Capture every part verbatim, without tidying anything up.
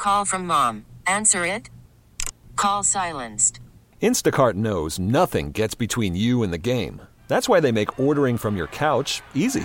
call from mom. Answer it. Call silenced. Instacart knows nothing gets between you and the game. That's why they make ordering from your couch easy.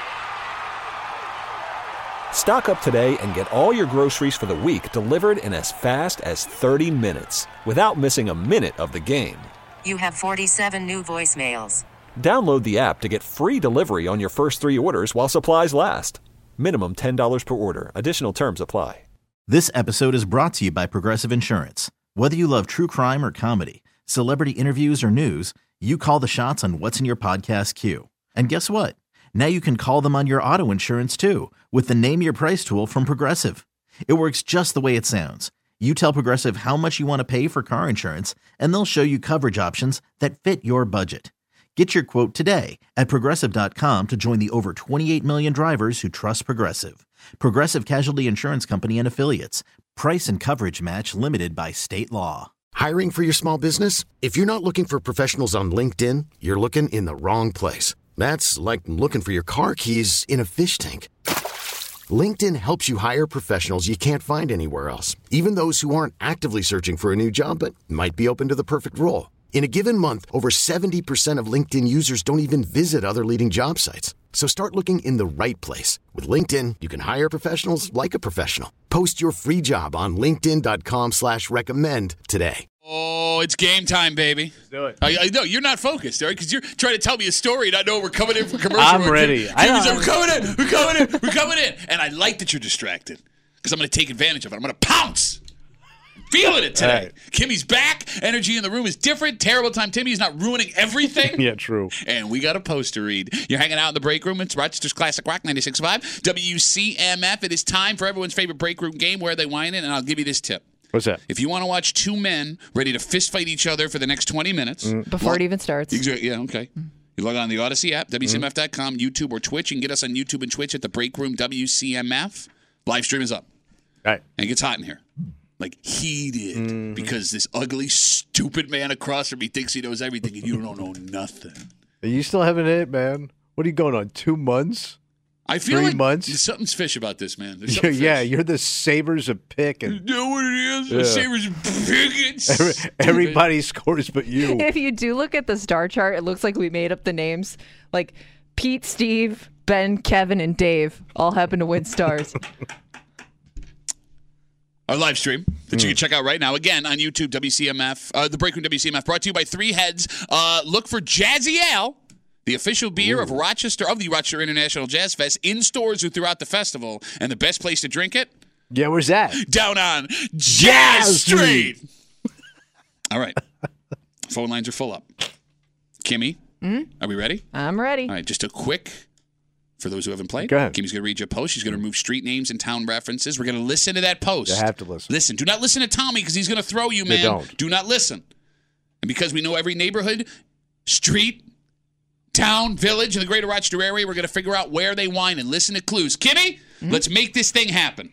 Stock up today and get all your groceries for the week delivered in as fast as thirty minutes without missing a minute of the game. You have forty-seven new voicemails. Download the app to get free delivery on your first three orders while supplies last. Minimum ten dollars per order. Additional terms apply. This episode is brought to you by Progressive Insurance. Whether you love true crime or comedy, celebrity interviews or news, you call the shots on what's in your podcast queue. And guess what? Now you can call them on your auto insurance too with the Name Your Price tool from Progressive. It works just the way it sounds. You tell Progressive how much you want to pay for car insurance, and they'll show you coverage options that fit your budget. Get your quote today at Progressive dot com to join the over twenty-eight million drivers who trust Progressive. Progressive Casualty Insurance Company and Affiliates. Price and coverage match limited by state law. Hiring for your small business? If you're not looking for professionals on LinkedIn, you're looking in the wrong place. That's like looking for your car keys in a fish tank. LinkedIn helps you hire professionals you can't find anywhere else, even those who aren't actively searching for a new job but might be open to the perfect role. In a given month, over seventy percent of LinkedIn users don't even visit other leading job sites. So start looking in the right place. With LinkedIn, you can hire professionals like a professional. Post your free job on linkedin dot com slash recommend today. Oh, it's game time, baby. Let's do it. I, I know you're not focused, Eric, because you're trying to tell me a story, and I know we're coming in for commercial. I'm ready. I know. Like, we're coming in. We're coming in. We're coming in. And I like that you're distracted because I'm going to take advantage of it. I'm going to pounce. Feeling it today. Right. Kimmy's back. Energy in the room is different. Terrible time. Timmy's not ruining everything. Yeah, true. And we got a post to read. You're hanging out in the break room. It's Rochester's Classic Rock ninety-six point five. W C M F. It is time for everyone's favorite break room game, Where They Whine It. And I'll give you this tip. What's that? If you want to watch two men ready to fist fight each other for the next twenty minutes. Mm. Before log- it even starts. Yeah, okay. Mm. You log on the Odyssey app, W C M F dot com, YouTube or Twitch. You can get us on YouTube and Twitch at the break room W C M F. Live stream is up. All right. And it gets hot in here. Like heated. Mm-hmm. Because this ugly, stupid man across from me thinks he knows everything and you don't know nothing. You still haven't hit, man. What are you going on, two months? I feel Three like months? There's something's fish about this, man. Yeah, fish. yeah, you're the Sabres of pick. And, you know what it is? Yeah. The Sabres of pick. Every, everybody scores but you. If you do look at the star chart, it looks like we made up the names. Like Pete, Steve, Ben, Kevin, and Dave all happen to win stars. Our live stream that you can check out right now, again, on YouTube, W C M F, uh, the Break Room W C M F, brought to you by Three Heads. Uh, look for Jazzy Al, the official beer Ooh. of Rochester, of the Rochester International Jazz Fest, in stores or throughout the festival. And the best place to drink it? Yeah, where's that? Down on Jazz, Jazz Street. Street. All right. Phone lines are full up. Kimmy, mm-hmm. Are we ready? I'm ready. All right, just a quick... For those who haven't played, Go ahead. Kimmy's going to read you a post. She's going to remove street names and town references. We're going to listen to that post. You have to listen. Listen. Do not listen to Tommy because he's going to throw you, man. You don't. Do not listen. And because we know every neighborhood, street, town, village in the greater Rochester area, we're going to figure out where they whine and listen to clues. Kimmy, mm-hmm. let's make this thing happen.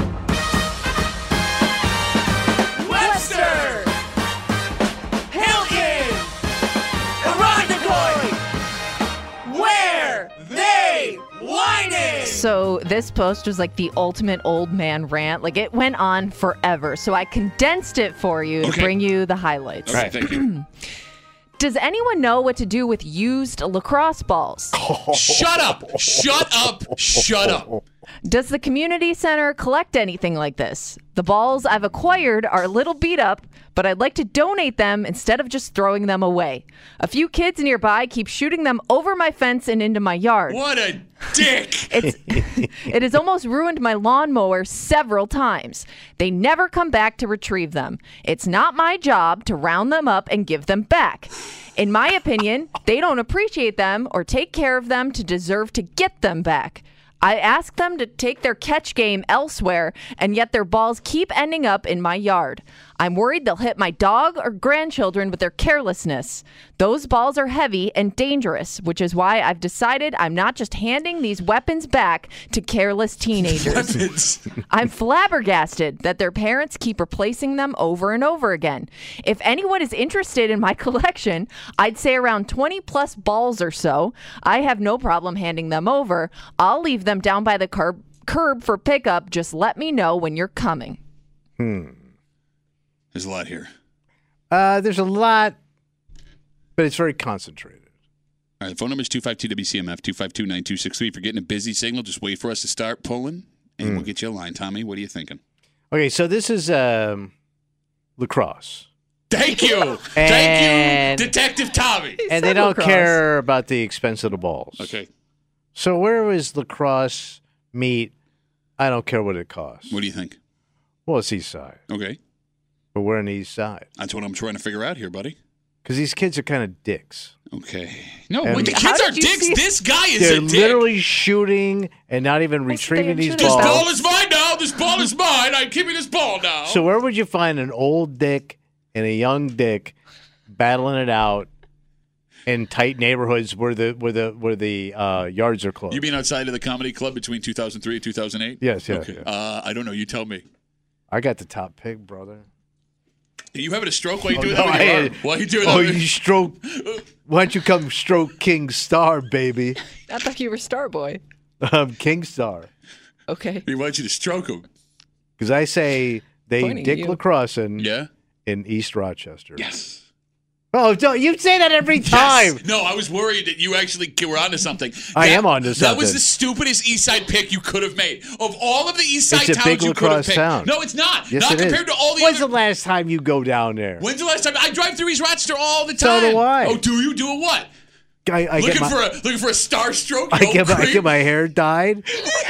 Webster! Hilton! Irondequoit! Where they whining! So this post was like the ultimate old man rant. Like it went on forever. So I condensed it for you okay. to bring you the highlights. All right, thank you. Does anyone know what to do with used lacrosse balls? Shut up! Shut up! Shut up! Does the community center collect anything like this? The balls I've acquired are a little beat up, but I'd like to donate them instead of just throwing them away. A few kids nearby keep shooting them over my fence and into my yard. What a dick! It's, it has almost ruined my lawnmower several times. They never come back to retrieve them. It's not my job to round them up and give them back. In my opinion, they don't appreciate them or take care of them to deserve to get them back. I ask them to take their catch game elsewhere, and yet their balls keep ending up in my yard. I'm worried they'll hit my dog or grandchildren with their carelessness. Those balls are heavy and dangerous, which is why I've decided I'm not just handing these weapons back to careless teenagers. I'm flabbergasted that their parents keep replacing them over and over again. If anyone is interested in my collection, I'd say around twenty plus balls or so. I have no problem handing them over. I'll leave them down by the curb, curb for pickup. Just let me know when you're coming. Hmm. There's a lot here. Uh, there's a lot, but it's very concentrated. All right, the phone number is two five two W C M F, two five two, nine two six three. If you're getting a busy signal, just wait for us to start pulling, and Mm. we'll get you a line. Tommy, what are you thinking? Okay, so this is um, lacrosse. Thank you. And- Thank you, Detective Tommy. And they don't care about the expense of the balls. Okay. So where is lacrosse meet? I don't care what it costs. What do you think? Well, it's East Side. Okay. But we're on the East Side. That's what I'm trying to figure out here, buddy. Because these kids are kind of dicks. Okay. No, And- wait, the How kids did are you dicks. see- This guy is They're a dick. literally shooting and not even retrieving these shooting This balls. ball is mine now. This ball is mine. I give me this ball now. So where would you find an old dick and a young dick battling it out in tight neighborhoods where the where the where the uh, yards are closed? You mean outside of the comedy club between two thousand three and two thousand eight? Yes, yeah, Okay. yeah. Uh, I don't know. You tell me. I got the top pick, brother. Are you having a stroke while you Oh, doing no, that? with I your had- arm? Why are you doing Oh, that? you stroke. Why don't you come stroke King Star, baby? I thought you were Starboy. I'm King Star. Okay. He wants you to stroke him. Because I say they Pointing at dick you. lacrosse in, Yeah? in East Rochester. Yes. Oh, don't you say that every time. Yes. No, I was worried that you actually were onto something. I That- am onto That was something. the stupidest East Side pick you could have made. Of all of the East Side It's a towns big you could have lacrosse picked. town. No, it's not. Yes, not it is. compared to all the When's other. the last time you go down there? When's the last time? I drive through East Rochester all the So time. do I. Oh, do you? Do a what? I, I looking get my, for a looking for a star stroke? I you get my, old I creep? get my hair dyed.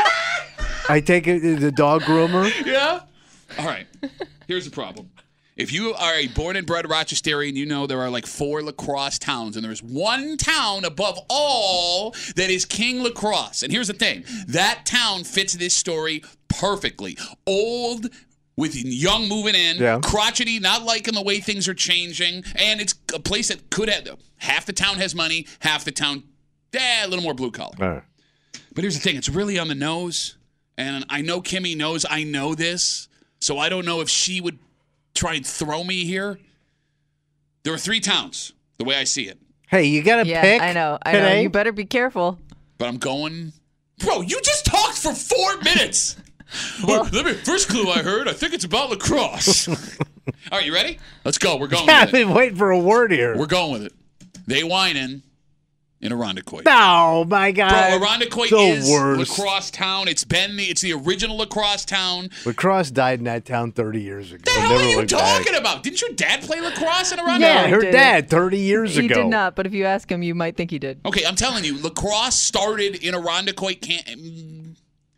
I take it to the dog groomer. Yeah? All right. Here's the problem. If you are a born and bred Rochesterian, you know there are like four lacrosse towns, and there's one town above all that is King Lacrosse. And here's the thing. That town fits this story perfectly. Old, with young moving in, Yeah. crotchety, not liking the way things are changing, and it's a place that could have, half the town has money, half the town, eh, a little more blue collar. All right. But here's the thing. It's really on the nose. And I know Kimmy knows I know this. So I don't know if she would try and throw me here. There are three towns, the way I see it. Hey, you got to Yeah, pick I know. I today? know. You better be careful. But I'm going... Bro, you just talked for four minutes. well, let me, first clue I heard, I think it's about lacrosse. All right, you ready? Let's go. We're going Yeah, I've with it. been waiting for a word here. We're going with it. They whining in Irondequoit. Oh, my God. Bro, Irondequoit the is worst. lacrosse town. It's been the, it's the original lacrosse town. Lacrosse died in that town thirty years ago. The hell Never are you looked talking back. about? Didn't your dad play lacrosse in Irondequoit? Yeah, No, he her didn't. dad thirty years He ago. did not, but if you ask him, you might think he did. Okay, I'm telling you, lacrosse started in Irondequoit. Can't mm,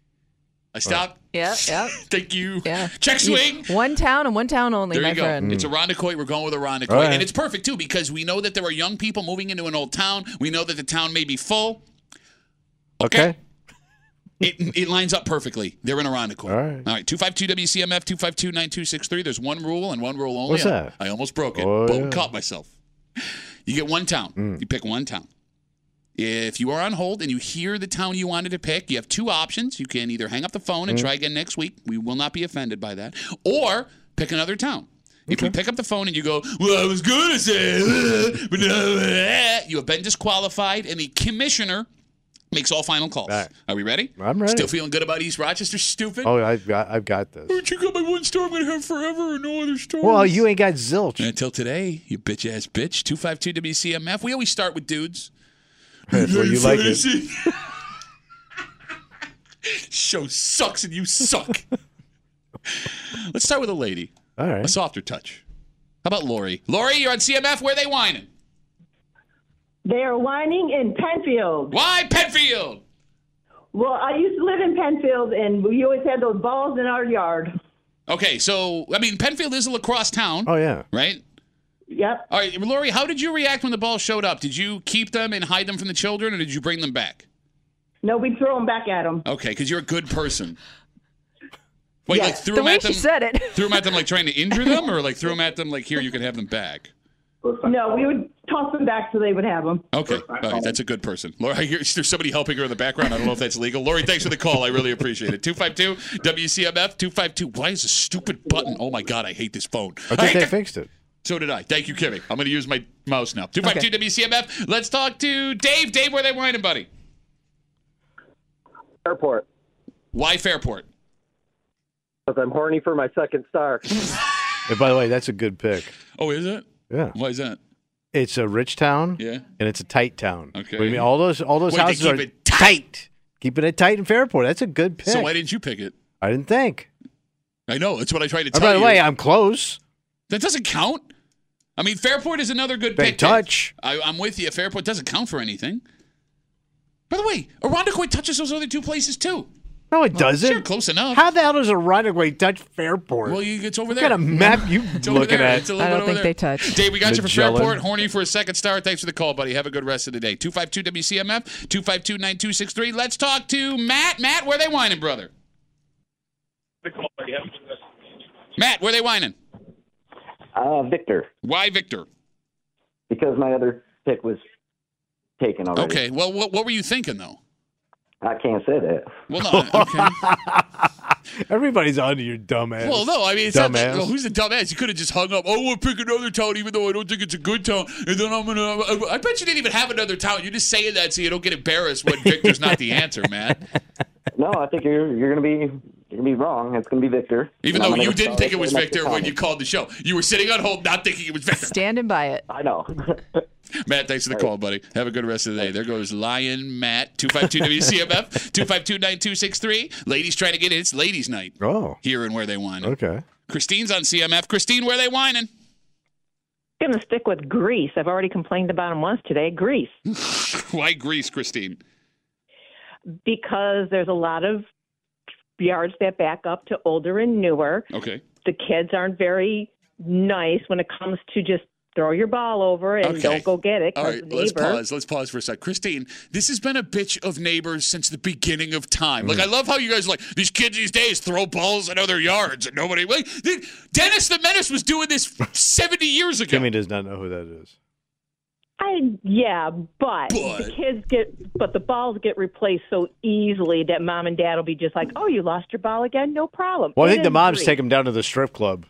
I stop? Yeah, yeah. Thank you. Yeah. Check swing. One town and one town only, There my you go. friend. It's Irondequoit. We're going with Irondequoit. All right. And it's perfect, too, because we know that there are young people moving into an old town. We know that the town may be full. Okay. It, it lines up perfectly. They're in Irondequoit. All right. All right. two five two W C M F, two five two, nine two six three. There's one rule and one rule only. What's I, that? I almost broke it. Oh, Boom, yeah. caught myself. You get one town. Mm. You pick one town. If you are on hold and you hear the town you wanted to pick, you have two options. You can either hang up the phone and Mm. try again next week. We will not be offended by that. Or pick another town. If we pick up the phone and you go, well, I was going to say, uh, but no, uh," you have been disqualified, and the commissioner makes all final calls. All right. Are we ready? I'm ready. Still feeling good about East Rochester, stupid? Oh, I've got, I've got this. Aren't you got my one star I'm going to have forever and no other stars? Well, you ain't got zilch. Until today, you bitch ass bitch. two five two W C M F. We always start with dudes. That's where you like it. Fantasy. Show sucks and you suck. Let's start with a lady. All A right. softer touch. How about Lori? Lori, you're on C M F. Where are they whining? They are whining in Penfield. Why Penfield? Well, I used to live in Penfield, and we always had those balls in our yard. Okay, so, I mean, Penfield is a lacrosse town, Oh, yeah. right? Yep. All right, Lori, how did you react when the ball showed up? Did you keep them and hide them from the children, or did you bring them back? No, we throw them back at them. Okay, because you're a good person. Wait, Yes. like threw The them way at them? she said it. Threw them at them like trying to injure them, or like threw them at them like here you can have them back? No, we would toss them back so they would have them. Okay, all right, that's a good person. Lori, I hear there's somebody helping her in the background. I don't know if that's legal. Lori, thanks for the call. I really appreciate it. two five two W C M F two five two. Why is a stupid button? Oh my God, I hate this phone. I think hate they the- fixed it. So did I. Thank you, Kimmy. I'm going to use my mouse now. two five two W C M F. Let's talk to Dave. Dave, where they whining, buddy? Airport. Why Fairport? Because I'm horny for my second star. And by the way, that's a good pick. Oh, is it? Yeah. Why is that? It's a rich town. Yeah. And it's a tight town. Okay. What do you mean? All those all those Wait, they houses keep are it tight. Keeping it tight in Fairport. That's a good pick. So why didn't you pick it? I didn't think. I know. That's what I tried to Oh, tell you. by the way, I'm close. That doesn't count. I mean, Fairport is another good Big pick. touch. I, I'm with you. Fairport doesn't count for anything. By the way, Irondequoit touches those other two places too. No, it doesn't. Sure, close enough. How the hell does Irondequoit touch Fairport? Well, you, it's over What there. kind of map you It's over looking there. at? It's a little I don't bit think over they there. touch. Dave, we got you for Magellan. Fairport. Horny for a second star. Thanks for the call, buddy. Have a good rest of the day. two five two W C M F, two five two, nine two six three. Let's talk to Matt. Matt, where they whining, brother? Matt, where they whining? Uh, Victor, Why Victor? because my other pick was taken already. Okay, well, what, what were you thinking, though? I can't say that. Well, no, okay. Everybody's onto your dumbass. Well, no, I mean, it's not Dumbass. that, well, who's the dumbass? You could have just hung up. Oh, we'll pick another town, even though I don't think it's a good town. And then I'm gonna. I, I bet you didn't even have another town. You're just saying that so you don't get embarrassed when Victor's not the answer, man. No, I think you're you're gonna be you're gonna be wrong. It's gonna be Victor. Even And I'm though gonna you go didn't think it was next to Victor when Tommy. you called the show, you were sitting on hold, not thinking it was Victor. Standing by it. I know. Matt, thanks for the call, buddy. Have a good rest of the day. There goes Lion Matt, two five two W C M F, two five two, nine two six three. Ladies trying to get in. It's ladies' night. Oh. Here and Where They Whining. Okay. Christine's on C M F. Christine, where they whining? I'm going to stick with Greece. I've already complained about them once today. Greece. Why Greece, Christine? Because there's a lot of yards that back up to older and newer. Okay. The kids aren't very nice when it comes to just throw your ball over and Okay. don't go get it. All 'cause right, the let's neighbor- pause. Let's pause for a sec. Christine, this has been a bitch of neighbors since the beginning of time. Like, I love how you guys are like, these kids these days throw balls in other yards and nobody. Like, they- Dennis the Menace was doing this seventy years ago. Kimmy does not know who that is. I, yeah, but, But- the kids get, but the balls get replaced so easily that mom and dad will be just like, "Oh, you lost your ball again? No problem." Well, I It think the is moms Greece. take him down to the strip club.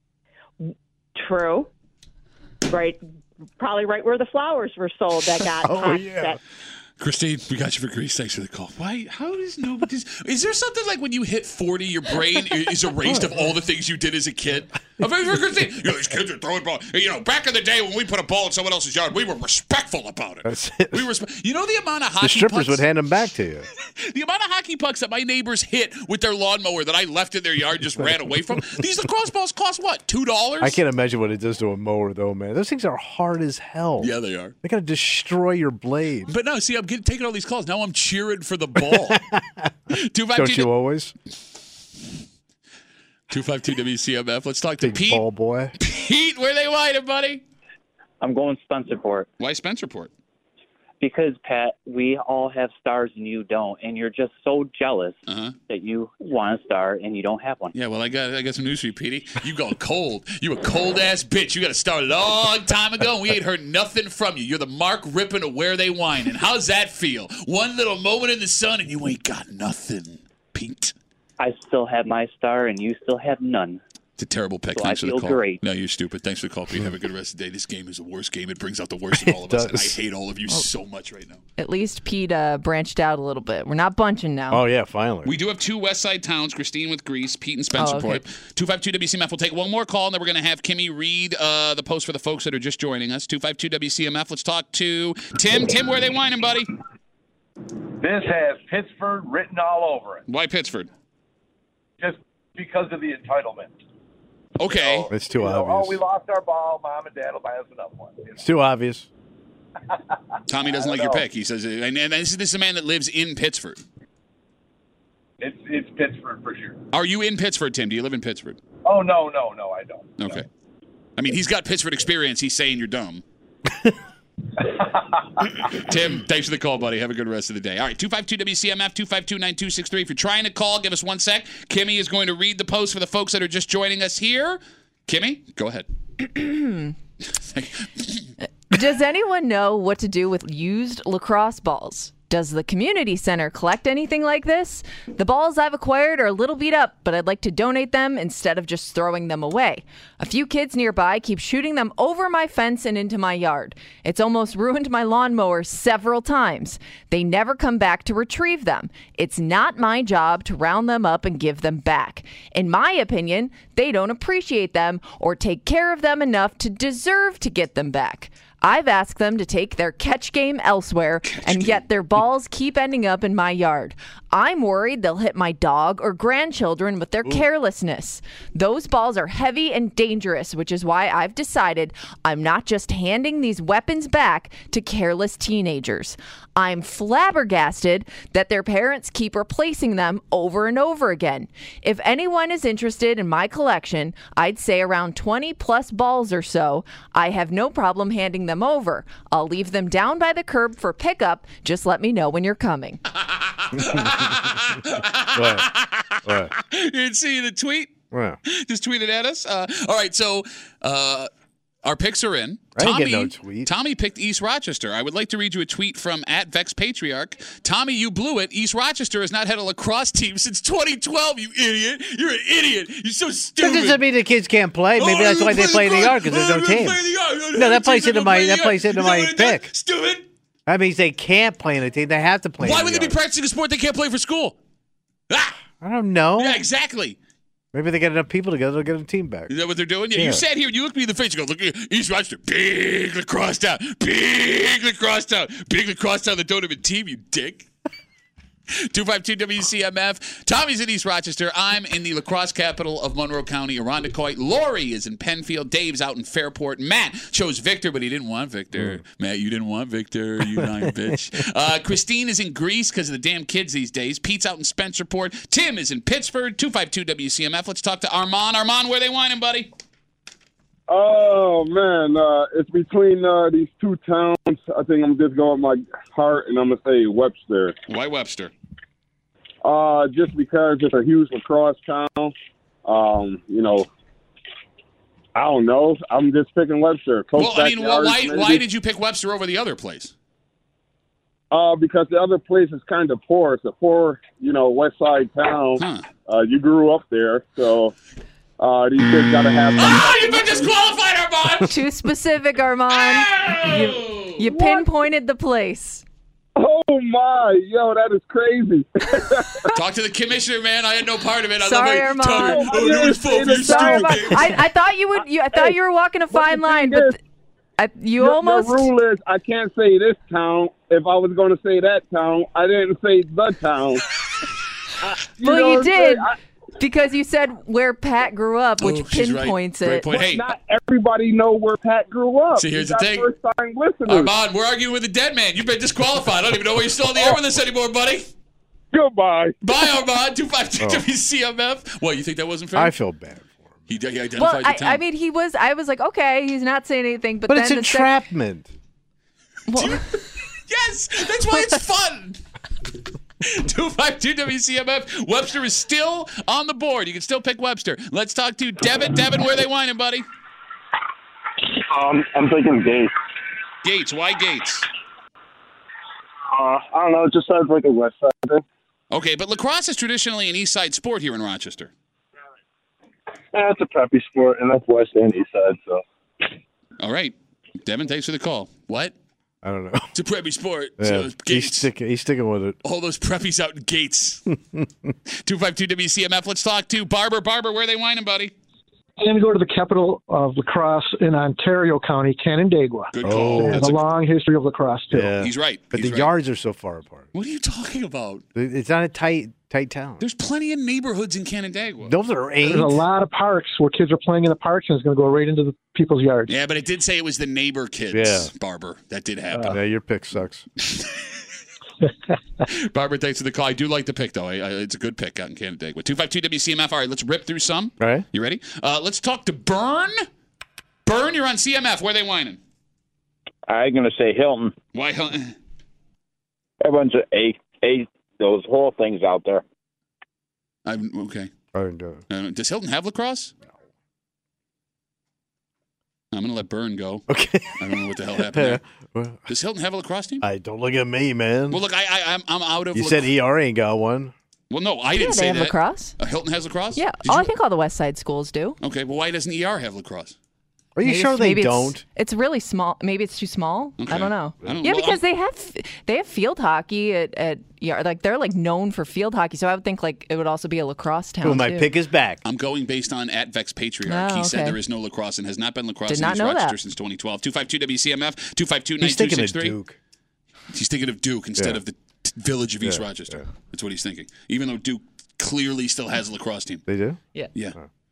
True. Right. Probably right where the flowers were sold that got Oh, hot. yeah. That, Christine, we got you for Greece. Thanks for the call. Why? How does nobody? Is there something like when you hit forty, your brain is erased of all the things you did as a kid? I mean, for Christine, you know, these kids are throwing balls. You know, back in the day when we put a ball in someone else's yard, we were respectful about it. That's it. We were. You know the amount of hockey The strippers pucks, would hand them back to you. the amount of hockey pucks that my neighbors hit with their lawnmower that I left in their yard and just ran away from. These lacrosse balls cost what? Two dollars? I can't imagine what it does to a mower, though, man. Those things are hard as hell. Yeah, they are. They got to destroy your blade. But no, see, I'm getting, taking all these calls. Now I'm cheering for the ball. two five Don't two you always? two five two W C M F. Let's talk to Big Pete. ball boy. Pete, where they whining, buddy? I'm going Spencerport. Why Spencerport? Because, Pat, we all have stars and you don't, and you're just so jealous Uh-huh. that you want a star and you don't have one. Yeah, well, I got I got some news for you, Petey. You gone cold. You a cold ass bitch. You got to start a long time ago, and we ain't heard nothing from you. You're the Mark Rippon of Where They Whining. How's that feel? One little moment in the sun, and you ain't got nothing, Pete. I still have my star and you still have none. It's a terrible pick. So Thanks I for the feel call. great. No, you're stupid. Thanks for the call, Pete. Have a good rest of the day. This game is the worst game. It brings out the worst in all of us, and I does. hate all of you so much right now. At least Pete uh, branched out a little bit. We're not bunching now. Oh, yeah, finally. We do have two West Side towns, Christine with Greece, Pete and Spencerport. Oh, okay. two five two W C M F. We'll take one more call, and then we're going to have Kimmy read uh, the post for the folks that are just joining us. two five two W C M F. Let's talk to Tim. Tim, where are they whining, buddy? This has Pittsburgh written all over it, Why Pittsburgh? just because of the entitlement. Okay. It's too You know, obvious. oh, we lost our ball. Mom and Dad will buy us another one. You know? It's too obvious. Tommy doesn't I like don't your know. pick. He says, and, and this is this is a man that lives in Pittsburgh. It's it's Pittsburgh for sure. Are you in Pittsburgh, Tim? Do you live in Pittsburgh? Oh no no no I don't. Okay. I mean, he's got Pittsburgh experience. He's saying you're dumb. Tim, thanks for the call, buddy. Have a good rest of the day. All right, two five two W C M F, two five two, nine two six three. If you're trying to call, give us one sec. Kimmy is going to read the post for the folks that are just joining us here. Kimmy, go ahead. Does anyone know what to do with used lacrosse balls? Does the community center collect anything like this? The balls I've acquired are a little beat up, but I'd like to donate them instead of just throwing them away. A few kids nearby keep shooting them over my fence and into my yard. It's almost ruined my lawnmower several times. They never come back to retrieve them. It's not my job to round them up and give them back. In my opinion, they don't appreciate them or take care of them enough to deserve to get them back. I've asked them to take their catch game elsewhere, and yet their balls keep ending up in my yard. I'm worried they'll hit my dog or grandchildren with their Ooh. carelessness. Those balls are heavy and dangerous, which is why I've decided I'm not just handing these weapons back to careless teenagers. I'm flabbergasted that their parents keep replacing them over and over again. If anyone is interested in my collection, I'd say around twenty plus balls or so. I have no problem handing them over. I'll leave them down by the curb for pickup. Just let me know when you're coming. What? What? You didn't see the tweet? What? Just tweeted at us. Uh, all right, so uh, our picks are in. I didn't Tommy, get no tweet. Tommy picked East Rochester. I would like to read you a tweet from at Vex Patriarch. Tommy, you blew it. East Rochester has not had a lacrosse team since twenty twelve, you idiot. You're an idiot. You're so stupid. That doesn't mean the kids can't play. Maybe oh, that's why they play in the yard, because there's no team. No, that plays into my that plays into my pick. Stupid. That means they can't play in a team. They have to play. Why in the would they yard. be practicing a sport they can't play for school? Ah! I don't know. Yeah, exactly. Maybe they get enough people together to get a team back. Is that what they're doing? Yeah, Yeah. You sat here and you looked me in the face. You go, look at East Rochester, big lacrosse town, big lacrosse town, big lacrosse town that don't have a team, you dick. two five two W C M F. Tommy's in East Rochester. I'm in the lacrosse capital of Monroe County, Irondequoit. Lori is in Penfield. Dave's out in Fairport. Matt chose Victor, but he didn't want Victor. Mm. Matt, you didn't want Victor. You lying bitch. Uh, Christine is in Greece because of the damn kids these days. Pete's out in Spencerport. Tim is in Pittsburgh. two five two W C M F. Let's talk to Armand. Armand, where they whining, buddy? Oh, man. Uh, it's between uh, these two towns. I think I'm just going with my heart, and I'm going to say Webster. Why Webster? Uh, just because it's a huge lacrosse town. Um, you know, I don't know. I'm just picking Webster. Coach well, I mean, well, why, maybe. why did you pick Webster over the other place? Uh, because the other place is kind of poor. It's a poor, you know, West Side town. Huh. Uh, you grew up there, so... Uh, these kids gotta have. Oh, you've been disqualified, Armand. Too specific, Armand. Oh! You, you pinpointed the place. Oh my, yo, that is crazy. Talk to the commissioner, man. I had no part of it. I Sorry, like, Armand. Oh, it was full of Sorry, Armand. I, I thought you would. You, I thought hey, you were walking a fine line, but th- I, you your, almost. The rule is I can't say this town. If I was going to say that town, I didn't say the town. I, you well, you did. I, Because you said where Pat grew up, which oh, pinpoints right. it. Point. Hey. Not everybody know where Pat grew up. See, here's you the thing. First-time listeners. Armand, we're arguing with a dead man. You've been disqualified. I don't even know why you're still on the air with us anymore, buddy. Goodbye. Bye, Armand. two five two W C M F. What, you think that wasn't fair? I feel bad for him. He, he identified well, the I, town. I mean, he was, I was like, okay, he's not saying anything. But, but then it's the entrapment. Sec- well, yes, that's why it's fun. two five two W C M F. Webster is still on the board. You can still pick Webster. Let's talk to Devin. Devin, where are they whining, buddy? Um, I'm thinking Gates. Gates. Why Gates? Uh, I don't know. It just sounds like a West Side thing. Okay, but lacrosse is traditionally an East Side sport here in Rochester. Yeah, it's a preppy sport, and that's West and East Side. So. All right, Devin, thanks for the call. What? I don't know. It's a preppy sport. Yeah, So it's Gates. He's, sticking, he's sticking with it. All those preppies out in Gates. two five two W C M F. Let's talk to Barber. Barber, where are they whining, buddy? I'm going to go to the capital of lacrosse in Ontario County, Canandaigua. Good call. They have That's a a long history of lacrosse, too. Yeah. He's right. But He's the right. yards are so far apart. What are you talking about? It's not a tight, tight town. There's plenty of neighborhoods in Canandaigua. Those are eight. There's a lot of parks where kids are playing in the parks, and it's going to go right into the people's yards. Yeah, but it did say it was the neighbor kids, Yeah. Barber. That did happen. Uh, yeah, your pick sucks. Barbara, thanks for the call. I do like the pick, though. I, I, it's a good pick out in Canandaigua. two five two W C M F. All right, let's rip through some. All right. You ready? Uh, let's talk to Byrne. Byrne, you're on C M F. Where are they whining? I'm going to say Hilton. Why Hilton? Everyone's a, a, a those whole things out there. I'm okay. I didn't do it. Uh, does Hilton have lacrosse? I'm going to let Byrne go. Okay. I don't know what the hell happened there. Does Hilton have a lacrosse team? I don't look at me, man. Well, look, I, I, I'm, I'm out of. You lac- said E R ain't got one. Well, no, I Yeah, didn't they say have that. lacrosse. Uh, Hilton has lacrosse. Yeah. Did Oh, you- I think all the West Side schools do. Okay, well, why doesn't E R have lacrosse? Are you Maybe sure it's- they maybe it's- don't? It's really small. Maybe it's too small. Okay. I don't know. I don't- yeah, well, because they have they have field hockey at at yeah, like they're like known for field hockey. So I would think like it would also be a lacrosse town. Well, my too. pick is back. I'm going based on at Vex Patriarch. Oh, he said okay. there is no lacrosse and has not been lacrosse Did in not East know Rochester that. since twenty twelve. two five two W C M F, two five two nine He's two thinking six of three. Duke. He's thinking of Duke instead Yeah. of the t- village of East Yeah, Rochester. yeah. That's what he's thinking. Even though Duke clearly still has a lacrosse team. They do? Yeah. Yeah.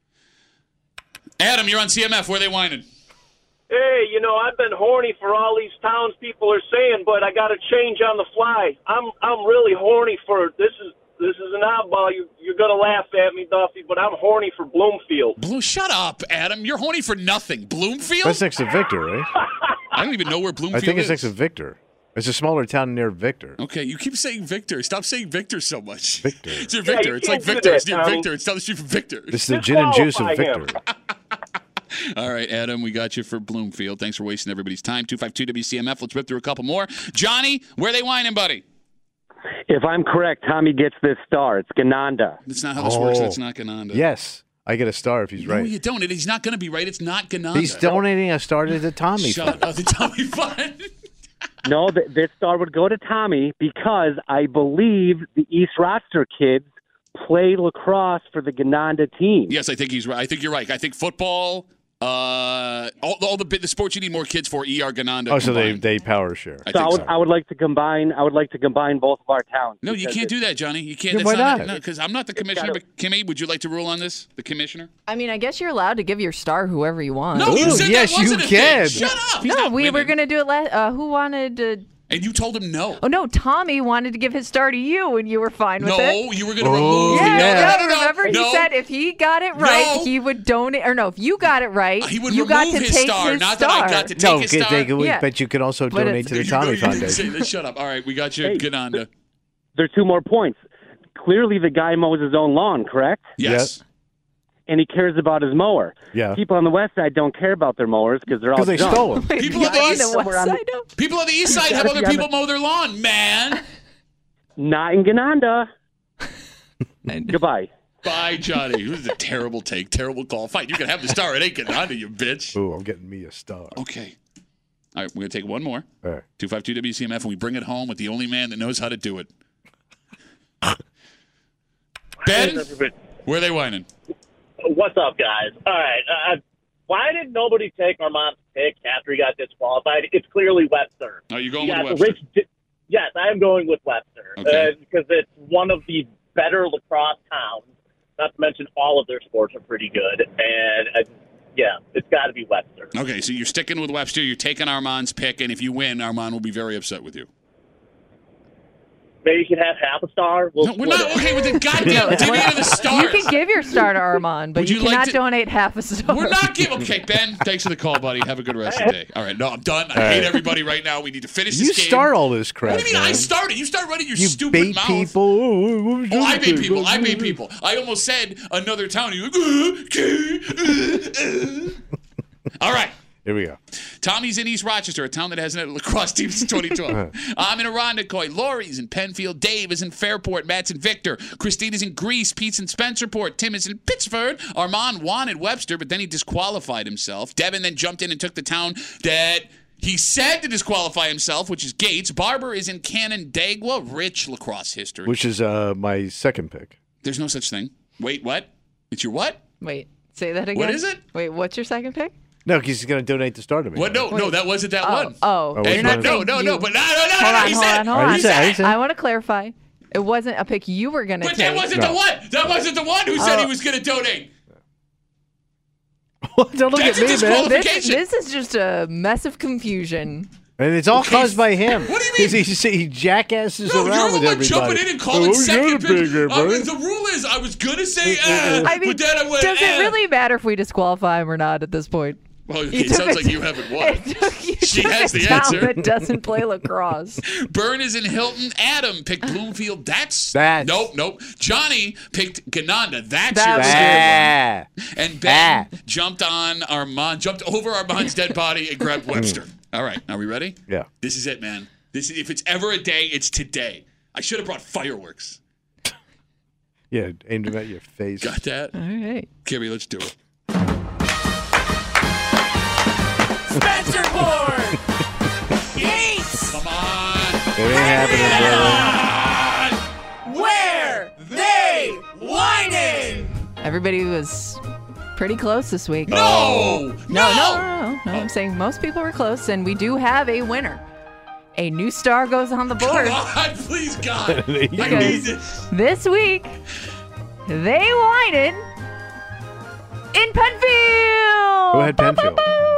Adam, you're on C M F. Where are they whining? Hey, you know, I've been horny for all these townspeople are saying, but I got to change on the fly. I'm I'm really horny for this is this is an oddball. You you're gonna laugh at me, Duffy, but I'm horny for Bloomfield. Blue, shut up, Adam. You're horny for nothing. Bloomfield? That's next to Victor, right? I don't even know where Bloomfield I think it's is. next to Victor. It's a smaller town near Victor. Okay, you keep saying Victor. Stop saying Victor so much. Victor. It's near Yeah, Victor. you it's like can't do Victor. that, It's near Tommy. Victor. It's down the street from Victor. This is the gin and juice of Disqualify Victor. him. All right, Adam, we got you for Bloomfield. Thanks for wasting everybody's time. two five two W C M F. Let's rip through a couple more. Johnny, where they whining, buddy? If I'm correct, Tommy gets this star. It's Gananda. That's not how this works. Oh. That's not Gananda. Yes. I get a star if he's No, right. you don't. He's not going to be right. It's not Gananda. He's donating a star to the Tommy Shut Fund. up. The Tommy Fund. No, th- this star would go to Tommy because I believe the East Rochester kids play lacrosse for the Gananda team. Yes, I think he's right. I think you're right. I think football, uh, all, all the the sports you need more kids for, E R Gananda. Oh, so they, combined. they power share. I So I think would, so. I would like to combine. I would like to combine both of our towns. No, you because can't it- do that, Johnny. You can't. Yeah, That's why not? not? No, because I'm not the commissioner. gotta- But Kimmy, would you like to rule on this? The commissioner? I mean, I guess you're allowed to give your star whoever you want. No, you Ooh, said yes, that wasn't you a thing. can. Shut up. He's No, not we were winning. gonna do it. La- uh, who wanted to? And you told him no. Oh no, Tommy wanted to give his star to you, and you were fine with No, it. you were going to Oh, remove. Yeah, no, yeah. no, no, no, remember no. he said if he got it right, No. he would donate. Or no, if you got it right, He would you remove got to his take star, his not star. that I got to take No, his get- star. they could- Yeah. but you can also But donate it's- to the You- Tommy you didn't say Foundation. that. Shut up. All right, we got you. Hey, Gananda. There's two more points. Clearly, the guy mows his own lawn, correct? Yes. And he cares about his mower. Yeah. People on the west side don't care about their mowers because they're all Because they junk. stole him. People on the on east, the west side. no. people on the east side have gotta other be on people the- mow their lawn, man. Not in Gananda. Goodbye. Bye, Johnny. It was a terrible take, terrible call. Fine, you can have the star. It ain't Gananda, you bitch. Ooh, I'm getting me a star. Okay. All right, we're going to take one more. All right. two five two W C M F, and we bring it home with the only man that knows how to do it. Ben, where are they whining? What's up, guys? All right. Uh, why did nobody take Armand's pick after he got disqualified? It's clearly Webster. Oh, you're going You with got Webster. Rich Di- yes, I am going with Webster Okay. uh, because it's one of the better lacrosse towns. Not to mention all of their sports are pretty good, and uh, yeah, it's got to be Webster. Okay, so you're sticking with Webster. You're taking Armand's pick, and if you win, Armand will be very upset with you. Maybe you could have half a star. We'll No, we're split not it. okay with the goddamn divvy of the stars. You can give your star to Armand, but Would you, you like cannot to- donate half a star. We're not giving. Okay, Ben, thanks for the call, buddy. Have a good rest of the day. All right, no, I'm done. I All hate right. everybody right now. We need to finish You this game. start all this crap. What do you mean man. I started? You start running your You stupid bait mouth. people. Oh, what was Oh, your I bait pick? people. What I was bait your- people. I almost said another town. You're like, uh, okay, uh, uh. All right. Here we go. Tommy's in East Rochester, a town that hasn't had a lacrosse team since twenty twelve. I'm in Irondequoit. Lori's in Penfield. Dave is in Fairport. Matt's in Victor. Christina's in Greece. Pete's in Spencerport. Tim is in Pittsford. Armand wanted Webster, but then he disqualified himself. Devin then jumped in and took the town that he said to disqualify himself, which is Gates. Barber is in Canandaigua. Rich lacrosse history. Which is uh, my second pick. There's no such thing. Wait, what? It's your what? Wait, say that again. What is it? Wait, what's your second pick? No, because he's going to donate the star to me. What? No, no, that wasn't that Oh, one. oh, Oh, Hey, which no, one is no, it? no, no, You- but no, no, no, Hold no, on, he hold said. on, hold Oh, on. you said- you said- I want to clarify. It wasn't a pick you were going to But take. that wasn't No. the one. That wasn't the one who said Oh. he was going to donate. Don't look That's at a me, man. disqualification. This, this is just a mess of confusion. And it's all Okay, caused by him. what do you mean? Because he, he jackasses No, around you're the with one everybody. jumping in and Oh, calling you're second the pick. bigger, I bro. mean, the rule is I was going to say, uh, I mean, but then I went, does uh. it really matter if we disqualify him or not at this point? Well, okay, You it took sounds a- like you haven't won. You She took has a the town answer. that doesn't play lacrosse. Byrne is in Hilton. Adam picked Bloomfield. That's That's- nope, nope. Johnny picked Gananda. That's That your was Ah. scared one. And Ben jumped on Armand, jumped over Armand's dead body and grabbed Webster. All right, are we ready? Yeah. This is it, man. This is, if it's ever a day, it's today. I should have brought fireworks. Yeah, aimed them at your face. Got that? All right. Kimmy, let's do it. Spencer Board! Yates! Come on. It ain't happening, brother. Where they whining? Everybody was pretty close this week. No! No, no, no, no, no. I'm saying most people were close, and we do have a winner. A new star goes on the board. Come on, please, God. I need Because this. this week, they whited in Penfield. Who had Penfield?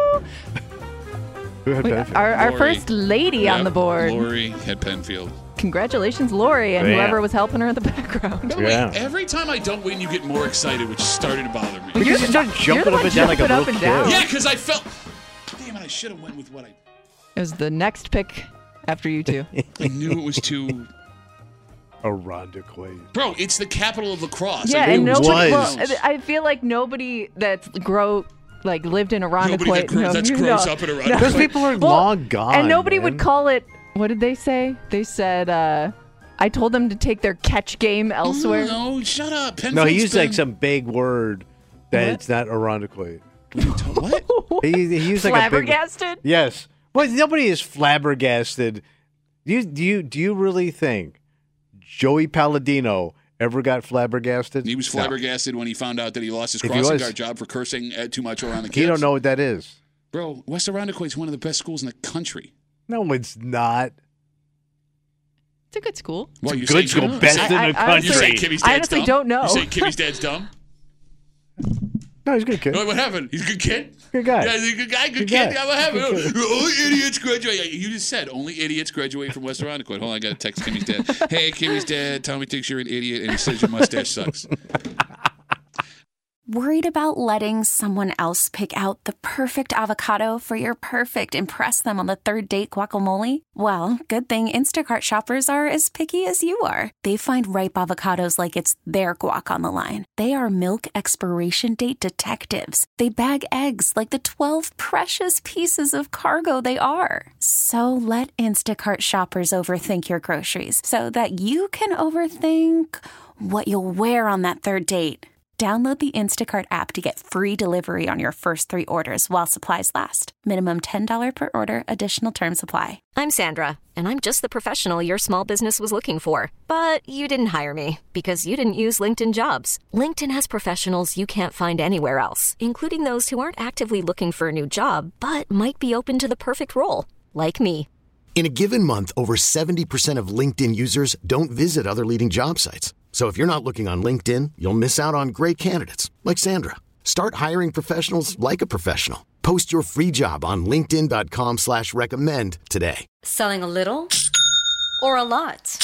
Who had We- Penfield? Our, our Lori. first lady on Yep, the board. Lori had Penfield. Congratulations, Lori, and Yeah. whoever was helping her in the background. By the way, Yeah. every time I don't win, you get more excited, which is starting to bother me. Because you start You're jumping the up one and down like a jumping little up and kid. down. Yeah, because I felt. Damn it! I should have went with what I. It was the next pick after you two. I knew it was too. Irondequoit. Bro, it's the capital of lacrosse. yeah, Like, and it nobody. was. Well, I feel like nobody that's grow like lived in Nobody that Irondequoit. grows- that's grows up in Irondequoit. Those people are Well, long gone. and nobody man. would call it. What did they say? They said, uh, "I told them to take their catch game elsewhere." No, shut up. No, Penfield's he used been- like some big word that What? it's not Irondequoit. What? He, he used like a big. Flabbergasted. Yes. Well, nobody is flabbergasted. Do you do you do you really think Joey Palladino ever got flabbergasted? He was No. flabbergasted when he found out that he lost his If he crossing was- guard job for cursing uh, too much around the kids. He don't know what that is. Bro, West Irondequoit is one of the best schools in the country. No, it's not. It's a good school. What, a you good say- school, you best say- in the I- I country. You say honestly- Kimmy's I dad's honestly dumb? don't know. You say Kimmy's dad's dumb? No, he's a good kid. What what happened? He's a good kid? Good guy. Yeah, he's a good guy, good, Good kid. guy. Yeah, what happened? Good kid. Only idiots graduate. You just said only idiots graduate from West Irondequoit. Hold on, I got to text Kimmy's dad. Hey, Kimmy's dad, Tommy thinks you're an idiot, and he says your mustache sucks. Worried about letting someone else pick out the perfect avocado for your perfect impress them on the third date guacamole? Well, good thing Instacart shoppers are as picky as you are. They find ripe avocados like it's their guac on the line. They are milk expiration date detectives. They bag eggs like the twelve precious pieces of cargo they are. So let Instacart shoppers overthink your groceries so that you can overthink what you'll wear on that third date. Download the Instacart app to get free delivery on your first three orders while supplies last. Minimum ten dollars per order. Additional terms apply. I'm Sandra, and I'm just the professional your small business was looking for. But you didn't hire me because you didn't use LinkedIn Jobs. LinkedIn has professionals you can't find anywhere else, including those who aren't actively looking for a new job, but might be open to the perfect role, like me. In a given month, over seventy percent of LinkedIn users don't visit other leading job sites. So if you're not looking on LinkedIn, you'll miss out on great candidates like Sandra. Start hiring professionals like a professional. Post your free job on linkedin dot com slash recommend today. Selling a little or a lot?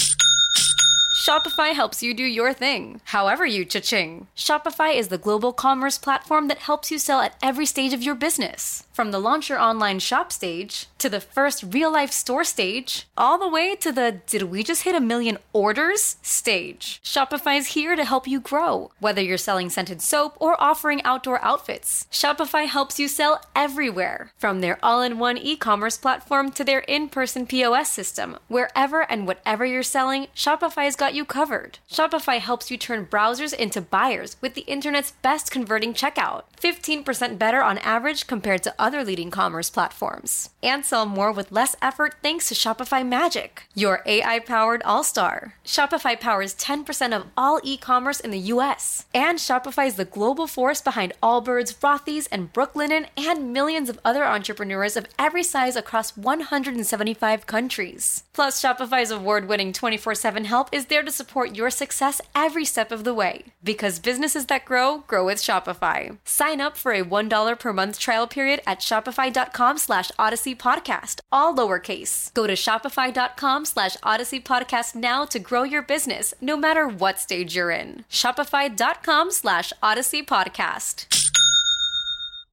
Shopify helps you do your thing, however you cha-ching. Shopify is the global commerce platform that helps you sell at every stage of your business. From the launch your online shop stage, to the first real-life store stage, all the way to the did we just hit a million orders stage. Shopify's here to help you grow. Whether you're selling scented soap or offering outdoor outfits, Shopify helps you sell everywhere. From their all-in-one e-commerce platform to their in-person P O S system, wherever and whatever you're selling, Shopify's got you covered. Shopify helps you turn browsers into buyers with the internet's best converting checkout. fifteen percent better on average compared to other leading commerce platforms. And sell more with less effort thanks to Shopify Magic, your A I-powered all-star. Shopify powers ten percent of all e-commerce in the U S. And Shopify is the global force behind Allbirds, Rothy's, and Brooklinen, and millions of other entrepreneurs of every size across one hundred seventy-five countries. Plus, Shopify's award-winning twenty-four seven help is there to support your success every step of the way. Because businesses that grow, grow with Shopify. Sign up for a one dollar per month trial period at shopify.com slash Odyssey Podcast, all lowercase. Go to shopify.com slash Odyssey Podcast now to grow your business, no matter what stage you're in. Shopify.com slash Odyssey Podcast.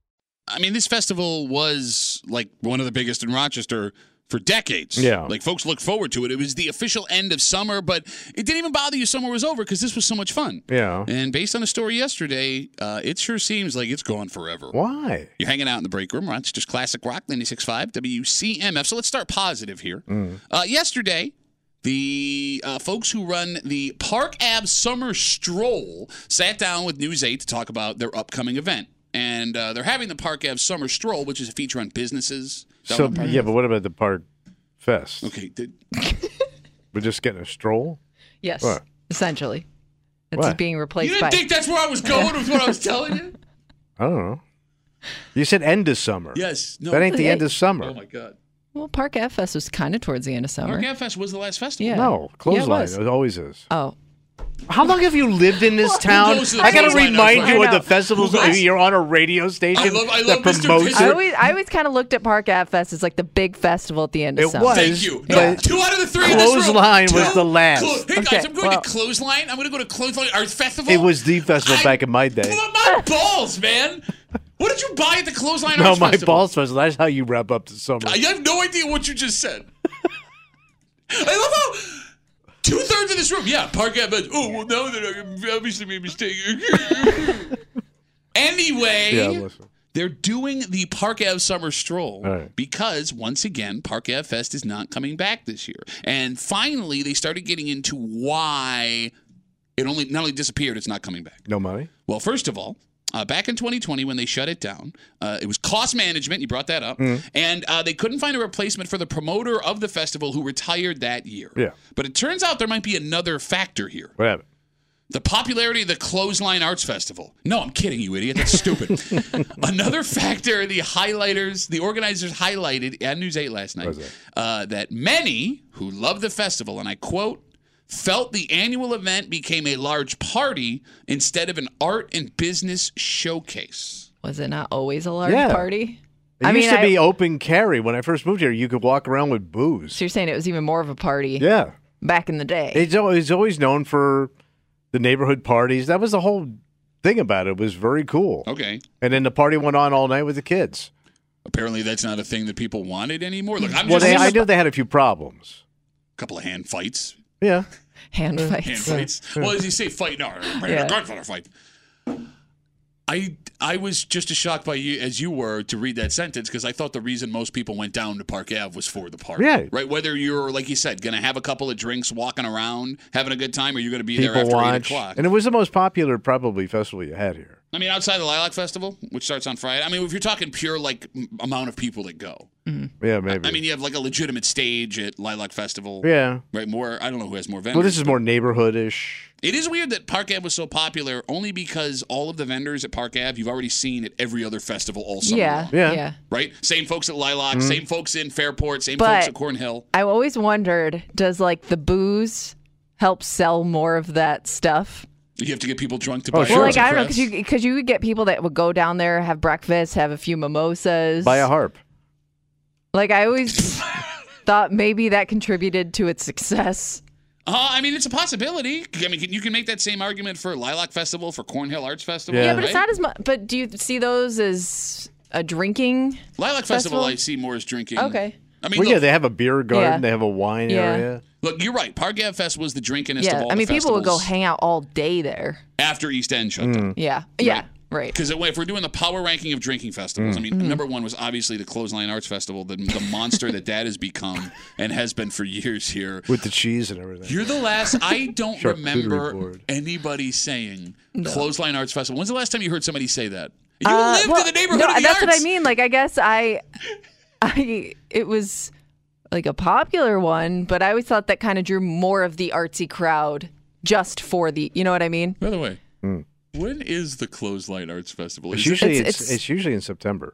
I mean, this festival was like one of the biggest in Rochester for decades. Yeah. Like, folks looked forward to it. It was the official end of summer, but it didn't even bother you summer was over because this was so much fun. Yeah. And based on a story yesterday, uh, it sure seems like it's gone forever. Why? You're hanging out in the break room. Rochester's Classic Rock, ninety-six point five W C M F. So let's start positive here. Mm. Uh, yesterday, the uh, folks who run the Park Ave Summer Stroll sat down with News eight to talk about their upcoming event. And uh, they're having the Park Ave Summer Stroll, which is a feature on businesses. Is that So what Park yeah, Ave- but what about the Park Fest? Okay. The- We're just getting a stroll? Yes, What? essentially. It's What? being replaced you didn't by. think that's where I was going with what I was telling you? I don't know. You said end of summer. Yes. No. That ain't the end of summer. Oh, my God. Well, Park Ave Fest was kind of towards the end of summer. Park Ave Fest was the last festival. Yeah. No, Yeah, clothesline. it was. it always is. Oh. How long have you lived in this Who town? goes to the I got to clothesline remind outside? you I of the know. festivals. Who goes- You're on a radio station I love- I that love Mister promotes Pisser. I it. always, I always kind of looked at Park Ave Fest as like the big festival at the end of It summer. was. Thank you. No, But two out of the three in this room. Clothesline was Two- the last. Clo- hey, guys, Okay, I'm going well- to Clothesline. I'm going to go to Clothesline Arts Festival. It was the festival I- back in my day. Well, my balls, man. What did you buy at the Clothesline No, Arts my Festival? balls festival. That's how you wrap up the summer. I have no idea what you just said. I love how two thirds of this room, yeah, Park Ave. Oh, well, now that I obviously made a mistake. Anyway, Yeah, listen. they're doing the Park Ave Summer Stroll All right. because, once again, Park Ave Fest is not coming back this year. And finally, they started getting into why it only not only disappeared, it's not coming back. No money? Well, first of all, uh, back in twenty twenty when they shut it down, uh, it was cost management. You brought that up. Mm. And uh, they couldn't find a replacement for the promoter of the festival who retired that year. Yeah. But it turns out there might be another factor here. What happened? The popularity of the Clothesline Arts Festival. No, I'm kidding you, idiot. That's stupid. Another factor the highlighters, the organizers highlighted at News eight last night, What's that? uh, that many who love the festival, and I quote, felt the annual event became a large party instead of an art and business showcase. Was it not always a large Yeah. party? It I used mean, to I- be open carry. When I first moved here, you could walk around with booze. So you're saying it was even more of a party Yeah. back in the day? It's always, always known for the neighborhood parties. That was the whole thing about it. It was very cool. Okay. And then the party went on all night with the kids. Apparently that's not a thing that people wanted anymore. Look, I'm Well, just they, saying I a knew they had a few problems. couple of hand fights. Yeah. Hand fights. Hand fights. Well, as you say, fight, no, Yeah. a Godfather fight. I I was just as shocked by you as you were to read that sentence because I thought the reason most people went down to Park Ave was for the party. Yeah. Right? Whether you're, like you said, going to have a couple of drinks walking around, having a good time, or you're going to be there People after eight watch. o'clock. And it was the most popular, probably, festival you had here. I mean, outside the Lilac Festival, which starts on Friday, I mean, if you're talking pure, like, m- amount of people that go. Yeah, maybe. I mean, you have, like, a legitimate stage at Lilac Festival. Yeah. Right? More, I don't know who has more vendors. Well, this is more neighborhoodish. It is weird that Park Ave was so popular only because all of the vendors at Park Ave you've already seen at every other festival all summer Yeah, long. Yeah. yeah. Right? Same folks at Lilac, Mhm. same folks in Fairport, same But- folks at Cornhill. I always wondered, does like the booze help sell more of that stuff? You have to get people drunk to Oh, buy sure. Well, arts like and I don't know, because crafts. you because you would get people that would go down there, have breakfast, have a few mimosas, Buy a harp. Like I always thought maybe that contributed to its success. Uh, I mean, it's a possibility. I mean, you can make that same argument for Lilac Festival, for Cornhill Arts Festival. Yeah, but right? it's not as much. But do you see those as a drinking Lilac Festival, I see more as drinking. Okay. I mean, Well, look, yeah, they have a beer garden. Yeah. They have a wine Yeah. area. look, you're right. Park Ave Fest was the drinkinest Yeah, of all I mean, the people would go festivals hang out all day there. after East End shut Mm. down. Yeah, yeah, right. Because if we're doing the power ranking of drinking festivals, Mm. I mean, Mhm. number one was obviously the Clothesline Arts Festival, the, the monster that that has become and has been for years here. With the cheese and everything. You're the last. I don't Charcuterie remember board. anybody saying No. Clothesline Arts Festival. When's the last time you heard somebody say that? You Uh, lived well, in the neighborhood no, of the that's arts. what I mean. Like, I guess I, I, it was like a popular one, but I always thought that kind of drew more of the artsy crowd just for the, you know what I mean? By the way, Mm. when is the Clothesline Arts Festival? It's Is it- usually It's- it's, it's- it's usually in September.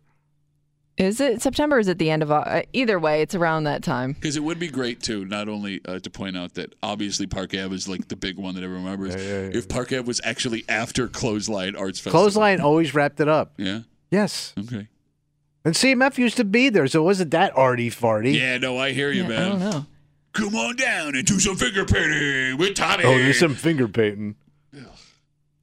Is it September or is it the end of, uh, either way, it's around that time. Because it would be great, too, not only uh, to point out that obviously Park Ave is like the big one that everyone remembers. If Park Ave was actually after Clothesline Arts Festival. Clothesline always wrapped it up. Yeah? Yes. Okay. And C M F used to be there, so it wasn't that arty farty. Yeah, no, I hear you, Yeah, man. I don't know. Come on down and do some finger painting with Tommy. Oh, there's some finger painting.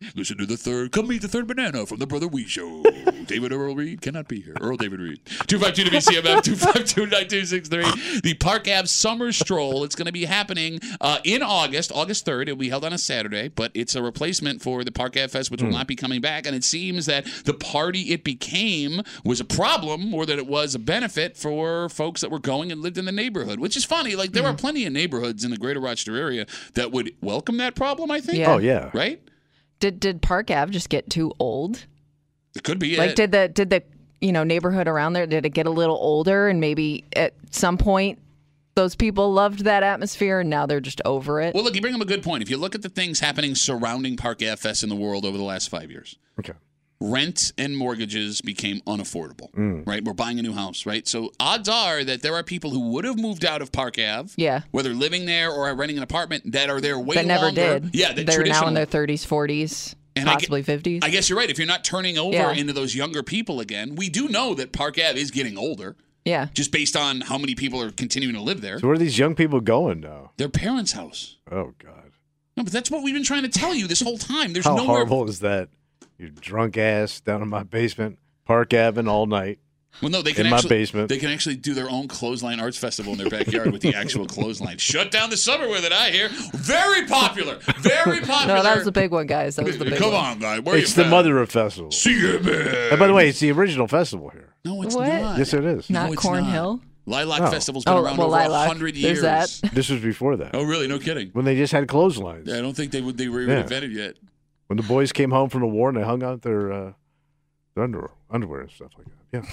Listen to the third. Come meet the third banana from the Brother Wee Show. David Earl Reed cannot be here. Earl David Reed. two five two W C M F, two five two, nine two six three. The Park Ave Summer Stroll. It's going to be happening uh, in August, August third. It will be held on a Saturday, but it's a replacement for the Park Ave Fest, which mm. will not be coming back. And it seems that the party it became was a problem more than it was a benefit for folks that were going and lived in the neighborhood, which is funny. Like, there mm. are plenty of neighborhoods in the greater Rochester area that would welcome that problem, I think. Yeah. Oh, yeah. Right? Did did Park Ave just get too old? It could be Like, it. did the did the you know neighborhood around there, did it get a little older, and maybe at some point those people loved that atmosphere and now they're just over it? Well, look, you bring up a good point. If you look at the things happening surrounding Park Ave Fest in the world over the last five years. Okay. Rent and mortgages became unaffordable, Mm. right? We're buying a new house, right? So odds are that there are people who would have moved out of Park Ave, Yeah. whether living there or renting an apartment, that are there way that never longer. did. Yeah, that they're now in traditional- their thirties, forties, And I possibly fifties. I guess you're right. If you're not turning over Yeah. into those younger people again, we do know that Park Ave is getting older. Yeah. Just based on how many people are continuing to live there. So where are these young people going now? Their parents' house. Oh, God. No, but that's what we've been trying to tell you this whole time. There's How nowhere. horrible is that? You drunk ass down in my basement, Park Avenue all night. Well, no, they can in actually, my basement. They can actually do their own clothesline arts festival in their backyard with the actual clothesline. Shut down the summer with it, I hear. Very popular. Very popular. No, that was the big one, guys. That was the big Come one. on, guys. Where It's you the at? mother of festivals. C M S. And by the way, it's the original festival here. No, it's What? not. Yes, it is. Not No, it's Cornhill? Lilac Oh. Festival's been Oh, around well, over a Lilac. hundred There's years. that. This was before that. Oh, really? No kidding. When they just had clotheslines. Yeah, I don't think they would. They were even Yeah. invented yet. When the boys came home from the war and they hung out their, uh, their underwear, underwear and stuff like that. Yeah.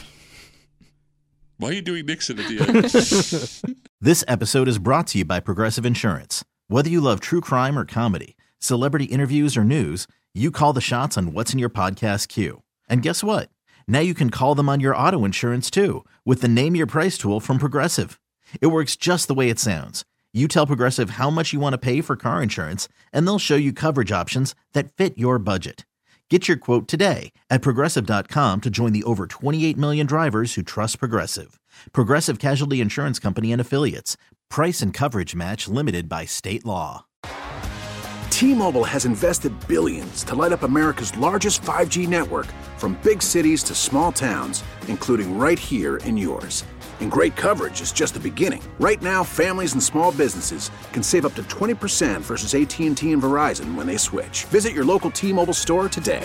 Why are you doing Nixon at the end? This episode is brought to you by Progressive Insurance. Whether you love true crime or comedy, celebrity interviews or news, you call the shots on what's in your podcast queue. And guess what? Now you can call them on your auto insurance too with the Name Your Price tool from Progressive. It works just the way it sounds. You tell Progressive how much you want to pay for car insurance, and they'll show you coverage options that fit your budget. Get your quote today at Progressive dot com to join the over twenty-eight million drivers who trust Progressive. Progressive Casualty Insurance Company and Affiliates. Price and coverage match limited by state law. T-Mobile has invested billions to light up America's largest five G network, from big cities to small towns, including right here in yours. And great coverage is just the beginning. Right now, families and small businesses can save up to twenty percent versus A T and T and Verizon when they switch. Visit your local T-Mobile store today.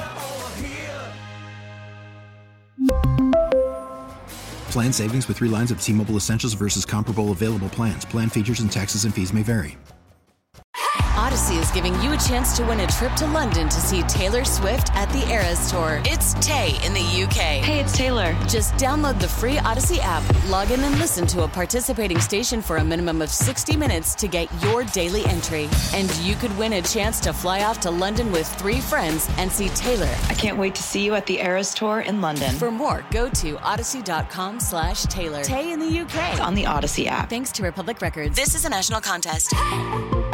Plan savings with three lines of T-Mobile Essentials versus comparable available plans. Plan features and taxes and fees may vary. Odyssey is giving you a chance to win a trip to London to see Taylor Swift at the Eras Tour. It's Tay in the U K. Hey, it's Taylor. Just download the free Odyssey app, log in and listen to a participating station for a minimum of sixty minutes to get your daily entry. And you could win a chance to fly off to London with three friends and see Taylor. I can't wait to see you at the Eras Tour in London. For more, go to odyssey.com slash Taylor. Tay in the U K. It's on the Odyssey app. Thanks to Republic Records. This is a national contest.